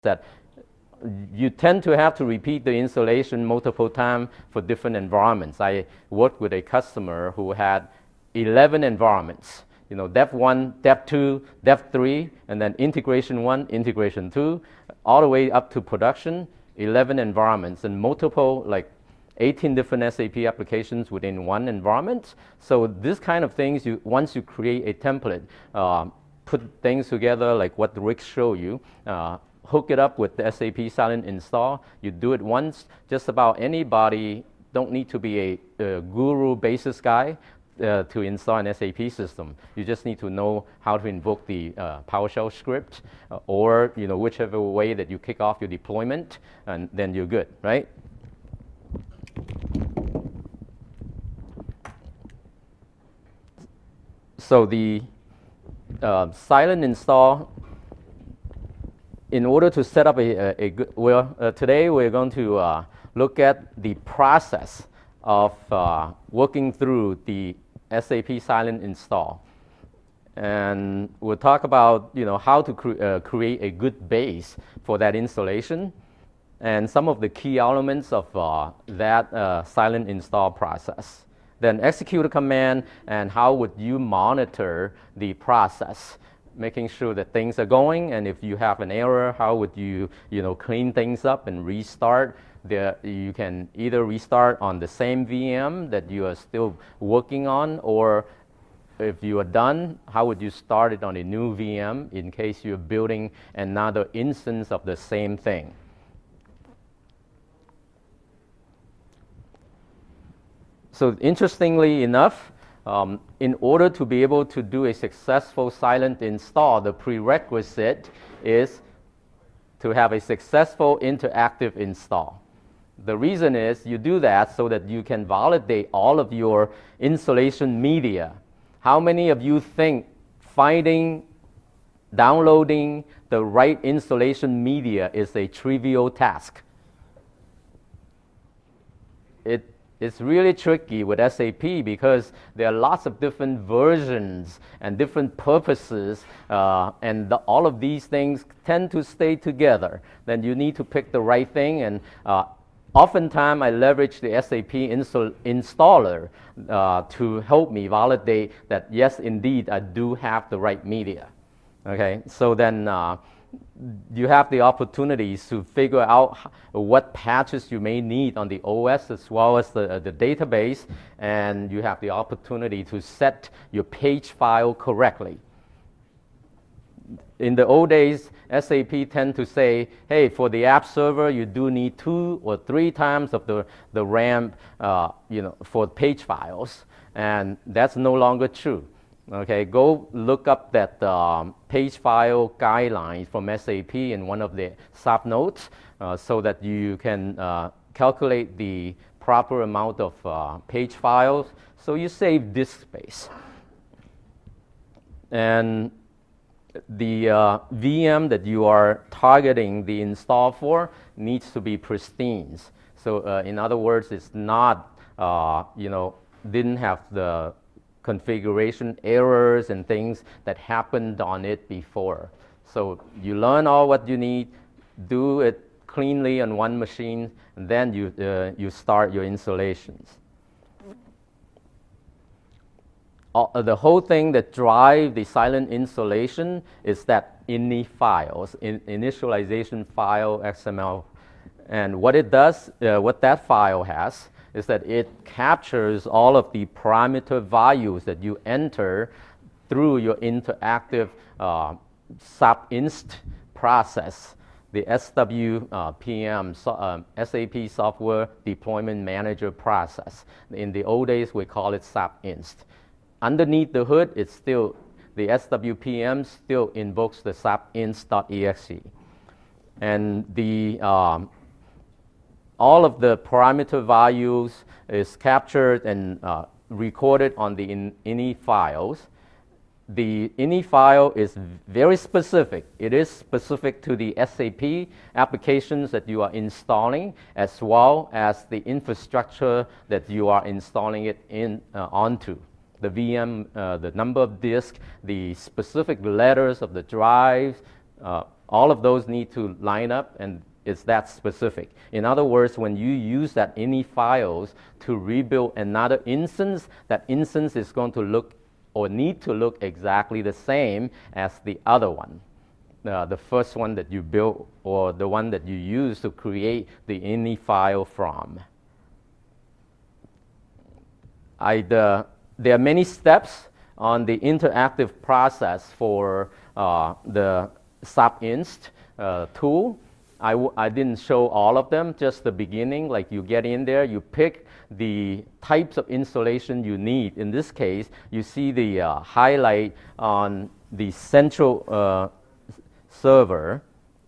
that you tend to have to repeat the installation multiple times for different environments. I worked with a customer who had 11 environments. Dev 1, Dev 2, Dev 3, and then integration 1, integration 2, all the way up to production, 11 environments and multiple, like 18 different SAP applications within one environment. So this kind of things, once you create a template, put things together like what Rick showed you, hook it up with the SAP Silent Install. You do it once. Just about anybody, don't need to be a guru basis guy to install an SAP system. You just need to know how to invoke the PowerShell script or whichever way that you kick off your deployment, and then you're good, right? So the silent install, in order to set up a good, today we're going to look at the process of working through the SAP Silent Install. And we'll talk about how to create a good base for that installation and some of the key elements of that silent install process. Then execute a command, and how would you monitor the process, making sure that things are going, and if you have an error, how would you clean things up and restart. You can either restart on the same VM that you are still working on, or if you are done, how would you start it on a new VM in case you're building another instance of the same thing. So interestingly enough, in order to be able to do a successful silent install, the prerequisite is to have a successful interactive install. The reason is you do that so that you can validate all of your installation media. How many of you think finding, downloading the right installation media is a trivial task? It's really tricky with SAP because there are lots of different versions and different purposes, and all of these things tend to stay together. Then you need to pick the right thing, and oftentimes I leverage the SAP installer to help me validate that, yes, indeed, I do have the right media. Okay, so then you have the opportunities to figure out what patches you may need on the OS as well as the database, and you have the opportunity to set your page file correctly. In the old days, SAP tend to say, hey, for the app server, you do need 2 or 3 times of the RAM for page files, and that's no longer true. Okay, go look up that page file guidelines from SAP in one of the SAP notes so that you can calculate the proper amount of page files, so you save disk space. And the VM that you are targeting the install for needs to be pristine. So in other words, it's not, didn't have the configuration errors and things that happened on it before. So you learn all what you need, do it cleanly on one machine, and then you start your installations. The whole thing that drives the silent installation is that ini files, initialization file XML. And what it does, what that file has, is that it captures all of the parameter values that you enter through your interactive SAP Inst process, the SWPM, SAP Software Deployment Manager process. In the old days, we call it SAP Inst. Underneath the hood, it's still, the SWPM still invokes the SAP Inst.exe. And the all of the parameter values is captured and recorded on the ini files. The ini file is very specific. It is specific to the SAP applications that you are installing, as well as the infrastructure that you are installing it onto. The VM, the number of disks, the specific letters of the drives, All of those need to line up, and it's that specific. In other words, when you use that ini files to rebuild another instance, that instance is going to look or need to look exactly the same as the other one. The first one that you built or the one that you use to create the ini file from. There are many steps on the interactive process for the SAP-Inst tool. I didn't show all of them, just the beginning. Like you get in there, you pick the types of installation you need. In this case, you see the highlight on the central server.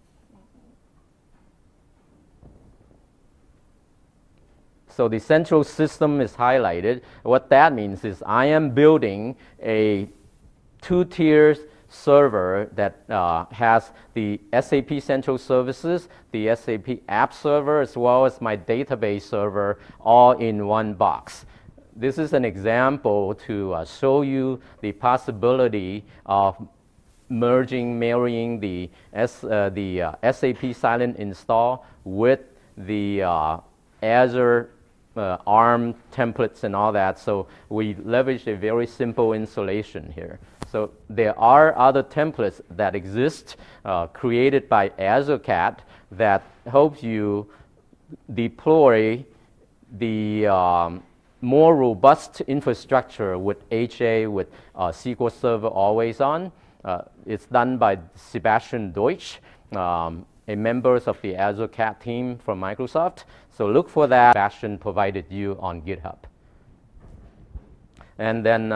So the central system is highlighted. What that means is I am building a two-tier server that has the SAP Central Services, the SAP App Server, as well as my database server all in one box. This is an example to show you the possibility of marrying the SAP Silent Install with the Azure ARM templates and all that. So we leveraged a very simple installation here. So there are other templates that exist created by AzureCAD that helps you deploy the more robust infrastructure with HA, with SQL Server always on. It's done by Sebastian Deutsch, a member of the AzureCAD team from Microsoft. So look for that. Sebastian provided you on GitHub. And then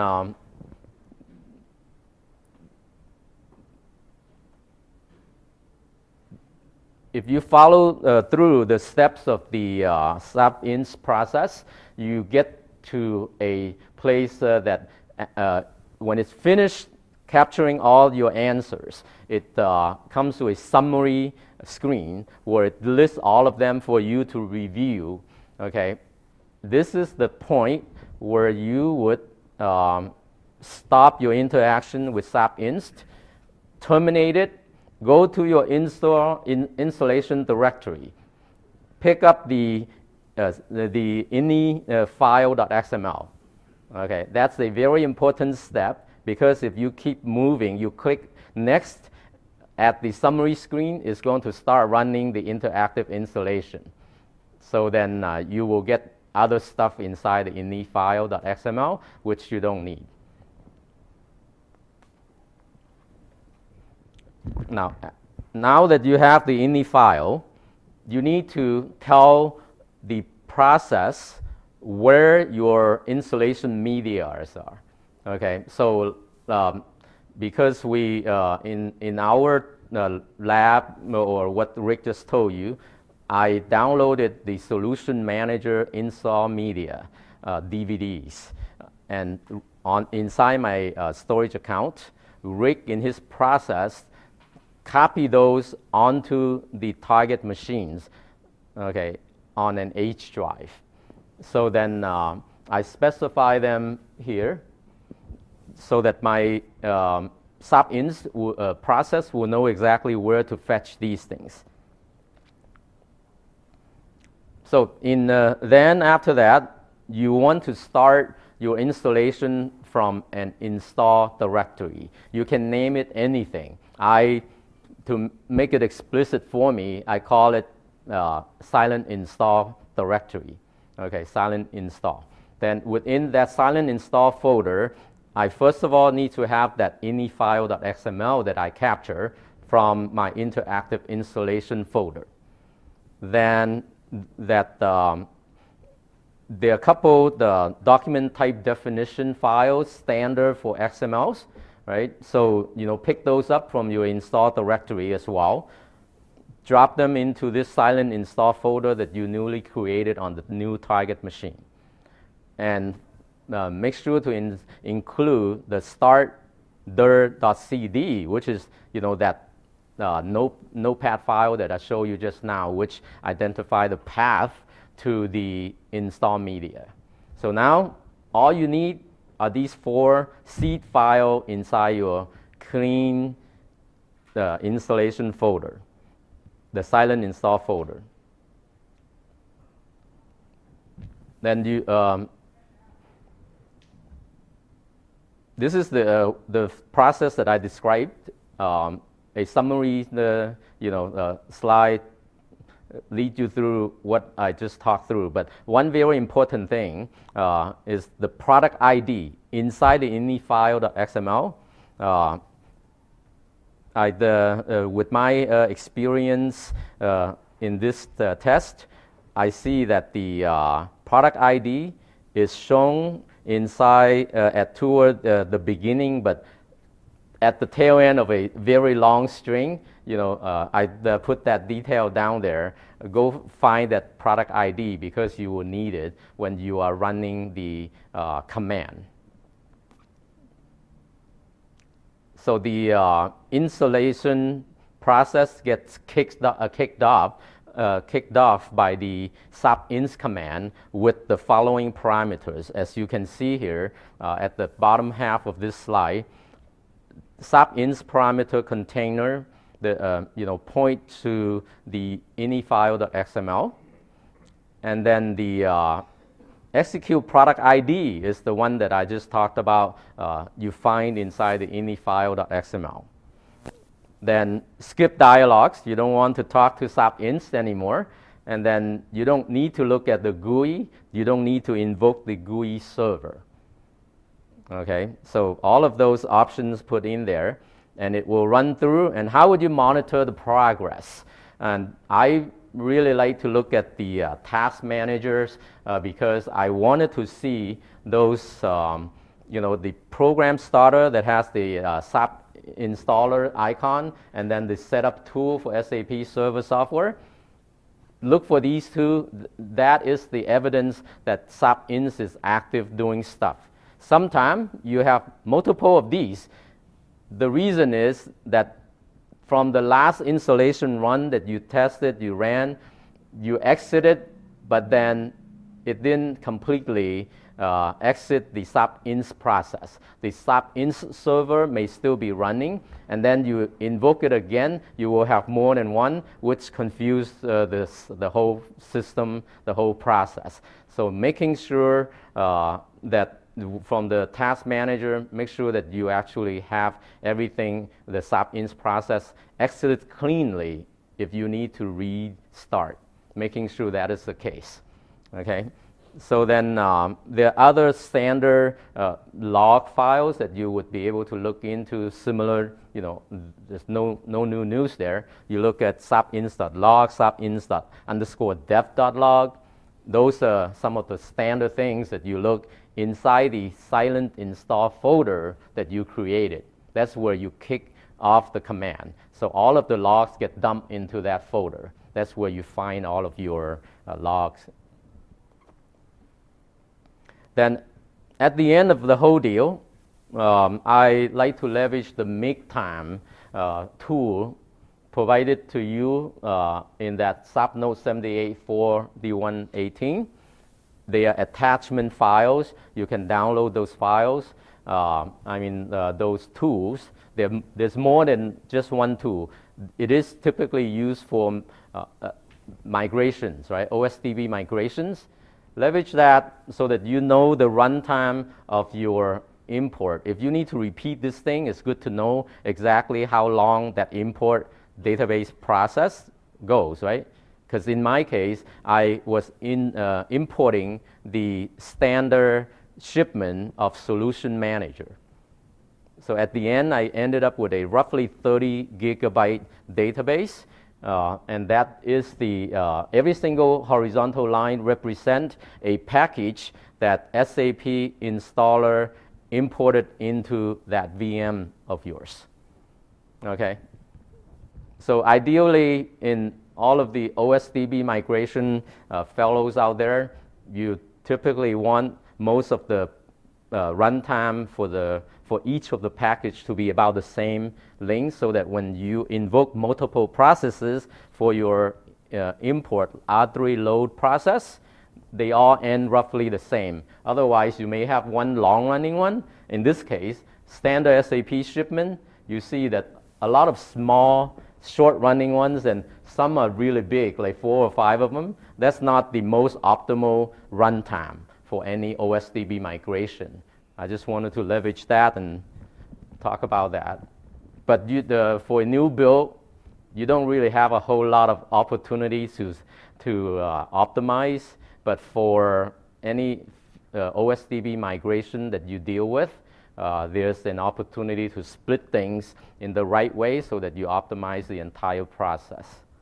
if you follow through the steps of the SAP-Inst process, you get to a place that when it's finished capturing all your answers, it comes to a summary screen where it lists all of them for you to review. Okay, this is the point where you would stop your interaction with SAP-Inst, terminate it, go to your installation directory, pick up the ini file.xml. Okay, that's a very important step, because if you keep moving, you click next at the summary screen, it's going to start running the interactive installation. So then you will get other stuff inside the ini file.xml, which you don't need. Now that you have the ini file, you need to tell the process where your installation media are. Okay, so because we in our lab, or what Rick just told you, I downloaded the Solution Manager install media DVDs, and inside my storage account, Rick in his process copy those onto the target machines, okay, on an H drive. So then I specify them here so that my SAP-Inst process will know exactly where to fetch these things. So then after that, you want to start your installation from an install directory. You can name it anything. To make it explicit for me, I call it silent install directory. Okay, silent install. Then within that silent install folder, I first of all need to have that ini file.xml that I capture from my interactive installation folder. Then that there are a couple the document type definition files standard for XMLs, right? So pick those up from your install directory as well. Drop them into this silent install folder that you newly created on the new target machine, and make sure to include the start.dir.cd, which is that notepad file that I showed you just now, which identify the path to the install media. So now all you need are these 4 seed files inside your clean installation folder, the silent install folder. Then this is the process that I described. A summary, slide lead you through what I just talked through. But one very important thing is the product ID inside the ini-file.xml. With my experience in this test, I see that the product ID is shown inside toward the beginning, but at the tail end of a very long string. I put that detail down there. Go find that product ID because you will need it when you are running the command. So the installation process gets kicked off by the SAP-ins command with the following parameters. As you can see here at the bottom half of this slide, SAP-ins parameter container point to the ini-file.xml, and then the execute product ID is the one that I just talked about. You find inside the ini-file.xml. Then skip dialogues. You don't want to talk to SAP-ins anymore. And then you don't need to look at the GUI. You don't need to invoke the GUI server. Okay, so all of those options put in there, and it will run through. And how would you monitor the progress? And I really like to look at the task managers because I wanted to see those, the program starter that has the SAP installer icon, and then the setup tool for SAP server software. Look for these two. That is the evidence that SAP-ins is active doing stuff. Sometimes you have multiple of these. The reason is that from the last installation run that you tested, you ran, you exited, but then it didn't completely exit the SAP-ins process. The SAP-ins server may still be running, and then you invoke it again. You will have more than one, which confuse the whole system, the whole process. So making sure that from the task manager, make sure that you actually have everything, the SAP-ins process exited cleanly if you need to restart, making sure that is the case. Okay. So then there are other standard log files that you would be able to look into similar, there's no new news there. You look at sapins.log, sapins._dev.log. Those are some of the standard things that you look inside the silent install folder that you created. That's where you kick off the command. So all of the logs get dumped into that folder. That's where you find all of your logs. Then at the end of the whole deal, I like to leverage the MakeTime tool provided to you in that SAP Note 78.4 D118. They are attachment files. You can download those files. Those tools. There's more than just one tool. It is typically used for migrations, right? OSDB migrations. Leverage that so that you know the runtime of your import. If you need to repeat this thing, it's good to know exactly how long that import database process goes, right? Because in my case, I was importing the standard shipment of Solution Manager. So at the end, I ended up with a roughly 30 gigabyte database. And that is the, every single horizontal line represent a package that SAP installer imported into that VM of yours. Okay? So ideally, in all of the OSDB migration fellows out there, you typically want most of the runtime for each of the package to be about the same length, so that when you invoke multiple processes for your import R3 load process, they all end roughly the same. Otherwise, you may have one long-running one. In this case, standard SAP shipment, you see that a lot of small, short-running ones, and some are really big, like 4 or 5 of them. That's not the most optimal runtime for any OSDB migration. I just wanted to leverage that and talk about that. But for a new build, you don't really have a whole lot of opportunities to optimize. But for any OSDB migration that you deal with, there's an opportunity to split things in the right way so that you optimize the entire process.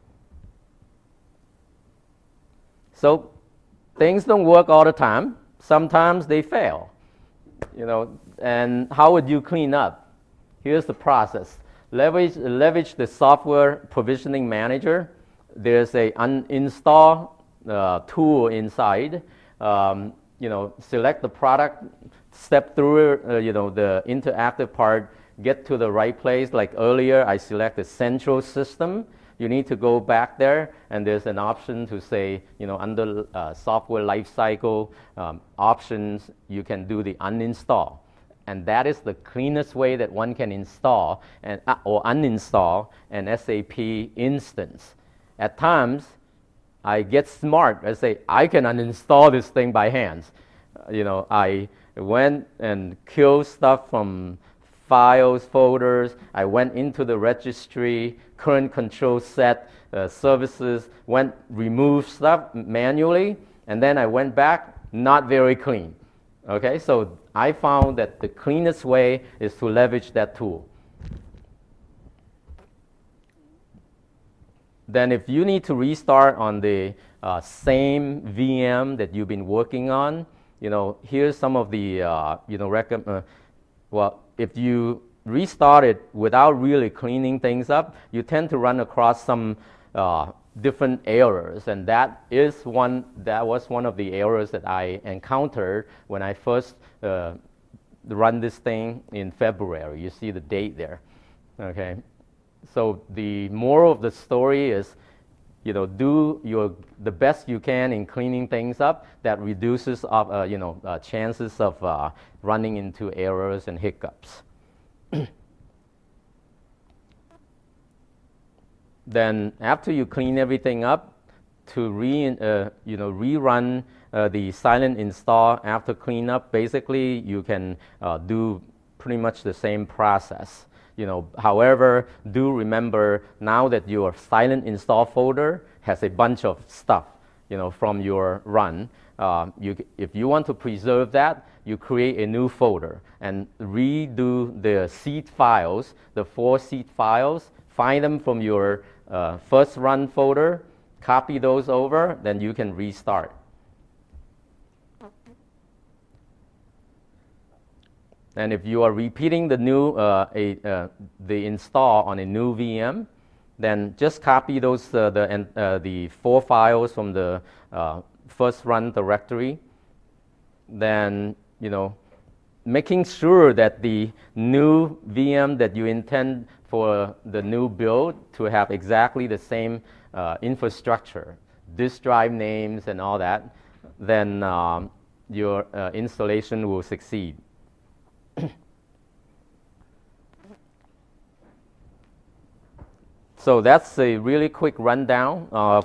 So things don't work all the time. Sometimes they fail, and how would you clean up? Here's the process. Leverage the software provisioning manager. There's a uninstall tool inside. Select the product, step through the interactive part, get to the right place. Like earlier, I selected Central System. You need to go back there, and there's an option to say, under software lifecycle options, you can do the uninstall. And that is the cleanest way that one can install or uninstall an SAP instance. At times, I get smart. I say, I can uninstall this thing by hands. I went and killed stuff from files, folders. I went into the registry, current control set, services, removed stuff manually, and then I went back, not very clean. Okay, so I found that the cleanest way is to leverage that tool. Then if you need to restart on the same VM that you've been working on, here's some of the, if you restart it without really cleaning things up, you tend to run across some different errors, and that was one of the errors that I encountered when I first run this thing in February. You see the date there. Okay, so the moral of the story is, do the best you can in cleaning things up. That reduces chances of running into errors and hiccups. Then after you clean everything up, to rerun the silent install after cleanup, basically you can do pretty much the same process. However, do remember now that your silent install folder has a bunch of stuff, from your run. If you want to preserve that, you create a new folder and redo the seed files, the 4 seed files, find them from your first run folder, copy those over, then you can restart. And if you are repeating the the install on a new VM, then just copy those the 4 files from the first run directory. Then making sure that the new VM that you intend for the new build to have exactly the same infrastructure, disk drive names and all that, then your installation will succeed. So that's a really quick rundown of